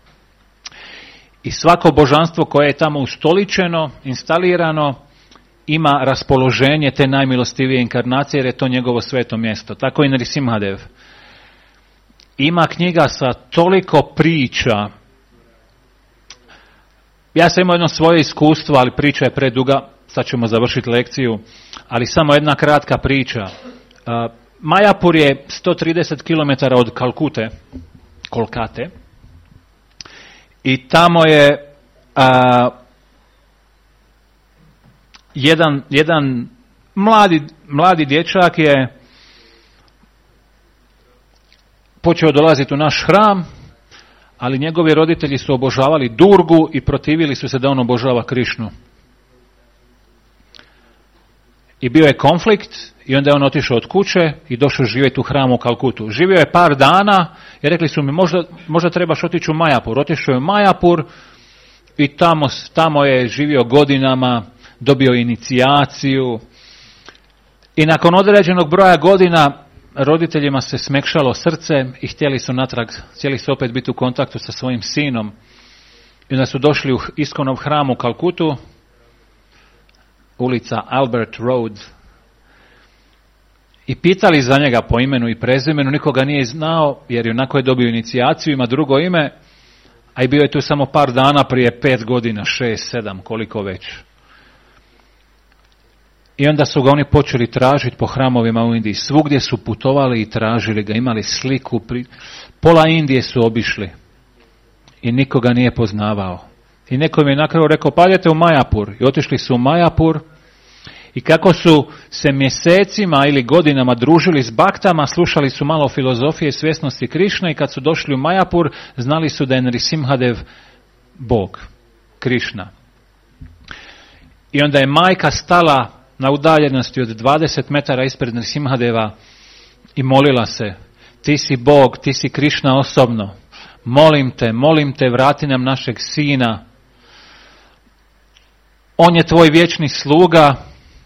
I svako božanstvo koje je tamo ustoličeno, instalirano, ima raspoloženje te najmilostivije inkarnacije jer je to njegovo sveto mjesto. Tako i Nrisimhadev. Ima knjiga sa toliko priča. Ja sam imao jedno svoje iskustvo, ali priča je preduga, sad ćemo završiti lekciju, ali samo jedna kratka priča. Uh, Majapur je sto trideset kilometara od Kalkute, Kolkate, i tamo je uh, jedan, jedan mladi, mladi dječak je počeo dolaziti u naš hram, ali njegovi roditelji su obožavali Durgu i protivili su se da on obožava Krišnu. I bio je konflikt i onda je on otišao od kuće i došao živjeti u hramu u Kalkutu. Živio je par dana i rekli su mi možda, možda trebaš otići u Majapur. Otišao je u Majapur i tamo, tamo je živio godinama, dobio inicijaciju i nakon određenog broja godina roditeljima se smekšalo srce i htjeli su natrag, htjeli su opet biti u kontaktu sa svojim sinom. I onda su došli u Iskonov hram u Kalkutu, ulica Albert Road, i pitali za njega po imenu i prezimenu. Nikoga nije znao jer onako je dobio inicijaciju, ima drugo ime, a i bio je tu samo par dana prije pet godina, šest, sedam, koliko već. I onda su ga oni počeli tražiti po hramovima u Indiji. Svugdje su putovali i tražili ga, imali sliku. Pri... Pola Indije su obišli i nikoga nije poznavao. I neko im je na kraju rekao, pa idete u Majapur. I otišli su u Majapur i kako su se mjesecima ili godinama družili s baktama, slušali su malo filozofije i svjesnosti Krišne i kad su došli u Majapur, znali su da je Nrisimhadev Bog, Krišna. I onda je majka stala na udaljenosti od dvadeset metara ispred Nrisimhadeva i molila se, ti si Bog, ti si Krišna osobno, molim te, molim te, vrati nam našeg sina. On je tvoj vječni sluga,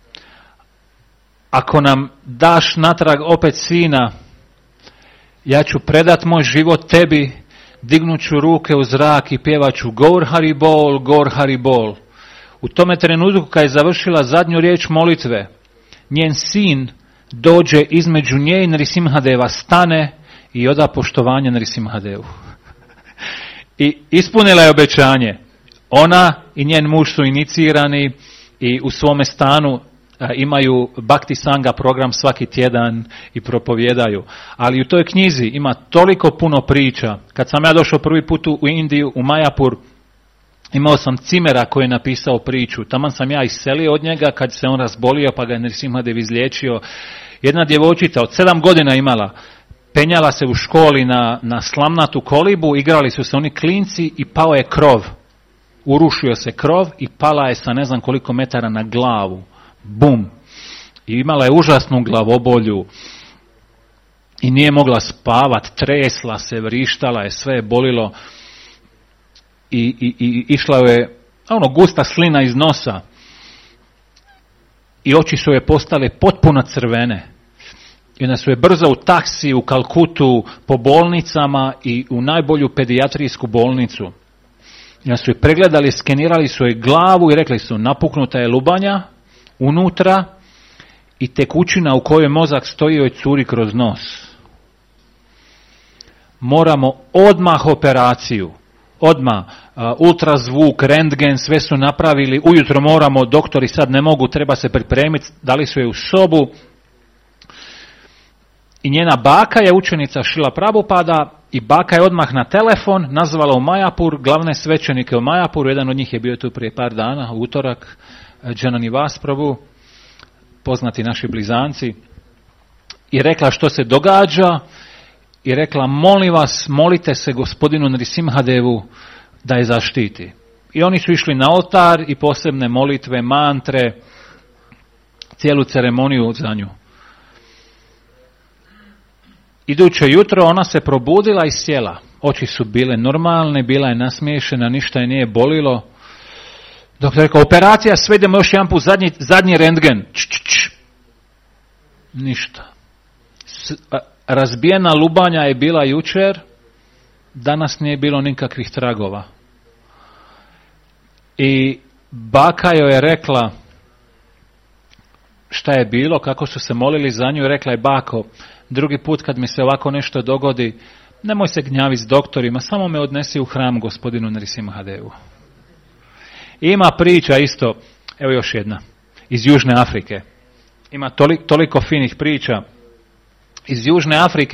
ako nam daš natrag opet sina, ja ću predat moj život tebi, dignut ću ruke u zrak i pjevat ću Gaur Hari Bol, Gaur Hari Bol. U tome trenutku kad je završila zadnju riječ molitve, njen sin dođe između nje i Nrisimhadeva, stane i oda poštovanje Nrisimhadevu. I ispunila je obećanje. Ona i njen muž su inicirani i u svome stanu imaju Bhakti Sangha program svaki tjedan i propovjedaju. Ali u toj knjizi ima toliko puno priča. Kad sam ja došao prvi put u Indiju, u Majapur, imao sam cimera koji je napisao priču. Taman sam ja iselio od njega kad se on razbolio pa ga je Nrisimhadev izliječio. Jedna djevojčica od sedam godina imala, penjala se u školi na, na slamnatu kolibu, igrali su se oni klinci i pao je krov. Urušio se krov i pala je sa ne znam koliko metara na glavu. Bum! I imala je užasnu glavobolju i nije mogla spavat, tresla se, vrištala je, sve je bolilo. I, i, i išla je ono gusta slina iz nosa i oči su je postale potpuno crvene. I onda su je brzo u taksi u Kalkutu po bolnicama i u najbolju pedijatrijsku bolnicu. I onda su je pregledali, skenirali su je glavu i rekli su napuknuta je lubanja unutra i tekućina u kojoj mozak stoji joj curi kroz nos. Moramo odmah operaciju. Odmah, uh, ultrazvuk, rentgen, sve su napravili, ujutro moramo, doktori sad ne mogu, treba se pripremiti, dali su je u sobu. I njena baka je učenica Šrila Prabhupada i baka je odmah na telefon nazvala u Majapur, glavne svećenike u Majapuru, jedan od njih je bio tu prije par dana, u utorak, Džanani Vaspravu, poznati naši blizanci, i rekla što se događa. I rekla, molim vas, molite se gospodinu Nrisimhadevu da je zaštiti. I oni su išli na oltar i posebne molitve, mantre, cijelu ceremoniju za nju. Iduće jutro ona se probudila i sjela. Oči su bile normalne, bila je nasmiješena, ništa je nije bolilo. Doktor je rekao, operacija, sve idemo još jedan put, zadnji, zadnji rentgen. Č, č, č. Ništa. S, a, razbijena lubanja je bila jučer, danas nije bilo nikakvih tragova. I baka joj je rekla šta je bilo, kako su se molili za nju, rekla je, bako, drugi put kad mi se ovako nešto dogodi, nemoj se gnjaviti s doktorima, samo me odnesi u hram gospodinu Nrisimhadevu. Ima priča isto, evo još jedna, iz Južne Afrike. Ima toliko, toliko finih priča. Iz Južne Afrike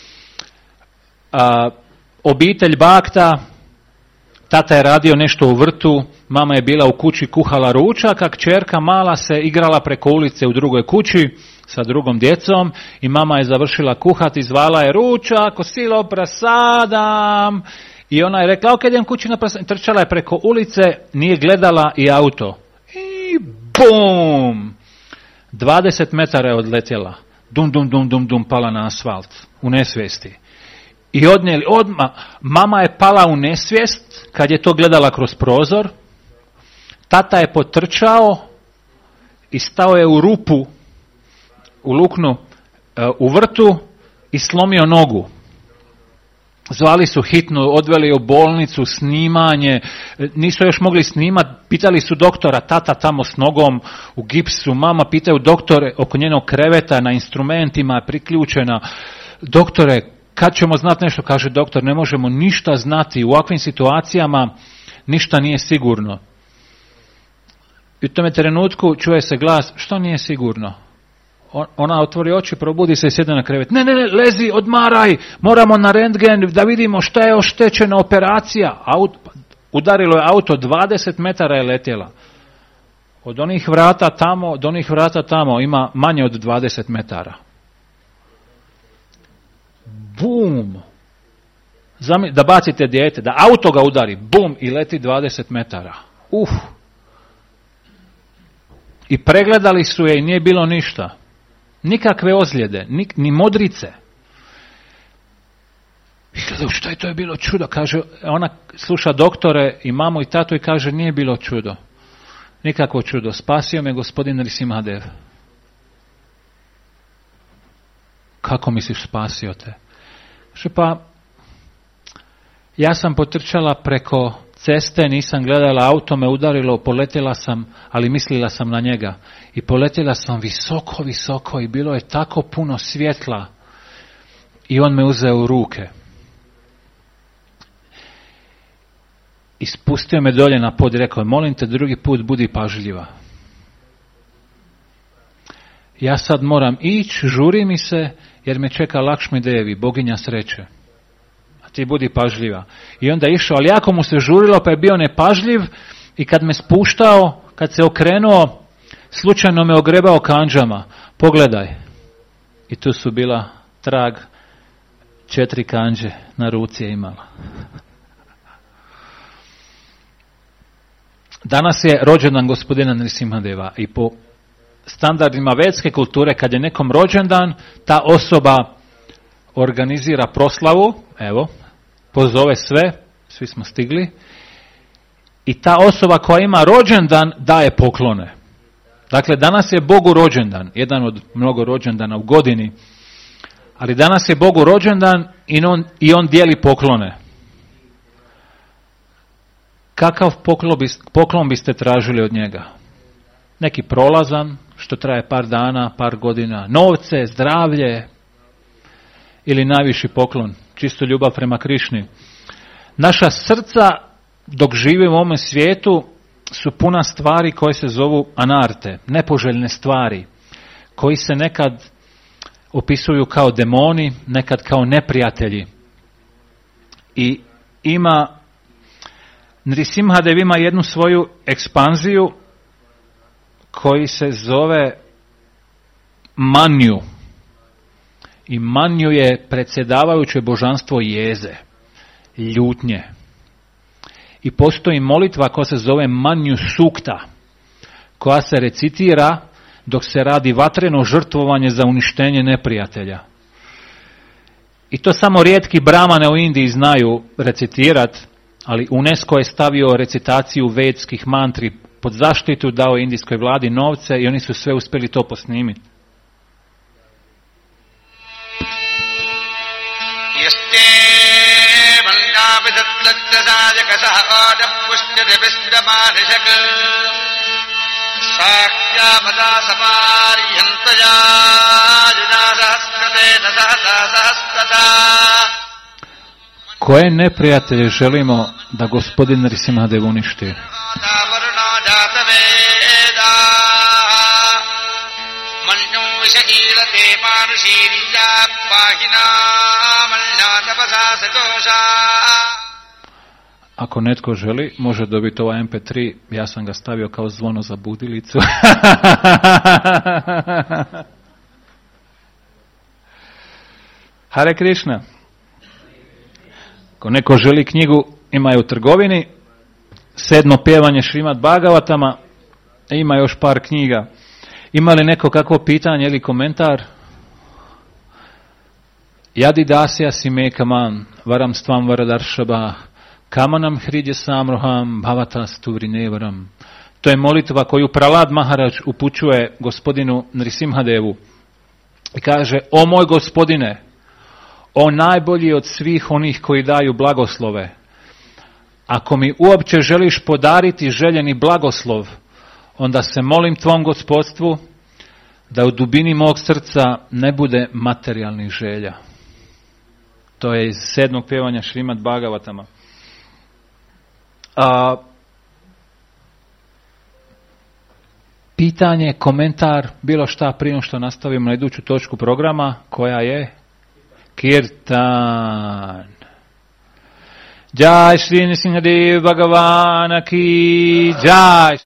a, obitelj Bakta, tata je radio nešto u vrtu, mama je bila u kući, kuhala ručak, a kćerka mala se igrala preko ulice u drugoj kući sa drugom djecom i mama je završila kuhati, zvala je ručak, silo prasadam. I ona je rekla, ok, idem kući na prasadam. Trčala je preko ulice, nije gledala i auto. I bum! dvadeset metara je odletjela. Dum, dum, dum, dum, dum, pala na asfalt. U nesvijesti. I odnijeli, odmah, mama je pala u nesvijest kad je to gledala kroz prozor. Tata je potrčao i stao je u rupu, u luknu, u vrtu i slomio nogu. Zvali su hitnu, odveli u bolnicu, snimanje, nisu još mogli snimati, pitali su doktora, tata tamo s nogom u gipsu, mama pitaju doktore oko njenog kreveta, na instrumentima priključena, doktore, kad ćemo znati nešto, kaže doktor, ne možemo ništa znati, u ovakvim situacijama ništa nije sigurno. I u tome trenutku čuje se glas, što nije sigurno? Ona otvori oči, probudi se i sjede na krevet. Ne, ne, ne, lezi, odmaraj, moramo na rentgen da vidimo šta je oštećena operacija. Auto, udarilo je auto, dvadeset metara je letjela. Od onih vrata tamo, do onih vrata tamo ima manje od dvadeset metara. Bum! Zami, da bacite dijete, da auto ga udari, bum, i leti dvadeset metara. Uf! I pregledali su je i nije bilo ništa. Nikakve ozljede, ni, ni modrice. I kaže, što je to je bilo čudo? Kaže, ona sluša doktore i mamu i tatu i kaže, nije bilo čudo. Nikakvo čudo. Spasio me gospodin Nrisimhadev. Kako misliš spasio te? Kaže, pa, ja sam potrčala preko ceste, nisam gledala, auto me udarilo, poletjela sam, ali mislila sam na njega. I poletjela sam visoko, visoko i bilo je tako puno svjetla. I on me uzeo u ruke. I spustio me dolje na pod i rekao, molim te drugi put budi pažljiva. Ja sad moram ići, žuri mi se, jer me čeka Lakšmi Devi, boginja sreće. Ti budi pažljiva. I onda je išao, ali jako mu se žurilo, pa je bio nepažljiv i kad me spuštao, kad se okrenuo, slučajno me ogrebao kandžama. Pogledaj. I tu su bila trag, četiri kandže na ruci je imala. Danas je rođendan gospodina Nrisimhadeva i po standardima vedske kulture, kad je nekom rođendan, ta osoba organizira proslavu, evo, pozove sve, svi smo stigli, i ta osoba koja ima rođendan daje poklone. Dakle, danas je Bogu rođendan, jedan od mnogo rođendana u godini, ali danas je Bogu rođendan i on, i on dijeli poklone. Kakav poklon, bi, poklon biste tražili od njega? Neki prolazan, što traje par dana, par godina, novce, zdravlje, ili najviši poklon, čisto ljubav prema Krišni. Naša srca, dok živimo u ovome svijetu, su puna stvari koje se zovu anarte, nepoželjne stvari, koji se nekad opisuju kao demoni, nekad kao neprijatelji. I ima, Nrisimhadev ima jednu svoju ekspanziju koji se zove manju. I manju je predsjedavajuće božanstvo jeze, ljutnje. I postoji molitva koja se zove manju sukta, koja se recitira dok se radi vatreno žrtvovanje za uništenje neprijatelja. I to samo rijetki brahmane u Indiji znaju recitirati, ali UNESCO je stavio recitaciju vedskih mantri pod zaštitu, dao indijskoj vladi novce i oni su sve uspjeli to posnimiti. Koje neprijatelje želimo da gospodin Nrisimhadev uništi? Ako netko želi, može dobiti ovaj em pe tri, ja sam ga stavio kao zvono za budilicu. Hare Krishna. Ako neko želi knjigu, ima je u trgovini, sedmo pjevanje Šrimad Bhagavatama, ima još par knjiga. Ima li neko kakvo pitanje ili komentar? Yadi dasya sime kaman, varam stvam varadaršaba, kamanam hridje samroham, bhavatas tuvrinevaram. To je molitva koju Pralad Maharaj upućuje gospodinu Nrisimhadevu. I kaže, o moj gospodine, o najbolji od svih onih koji daju blagoslove, ako mi uopće želiš podariti željeni blagoslov, onda se molim tvom gospodstvu da u dubini mog srca ne bude materijalnih želja. To je iz sedmog pjevanja Šrimad Bhagavatama. A, pitanje, komentar, bilo šta prije što nastavimo na iduću točku programa, koja je Kirtan. Jai Shri Nrisimhadev Bhagavana ki jai.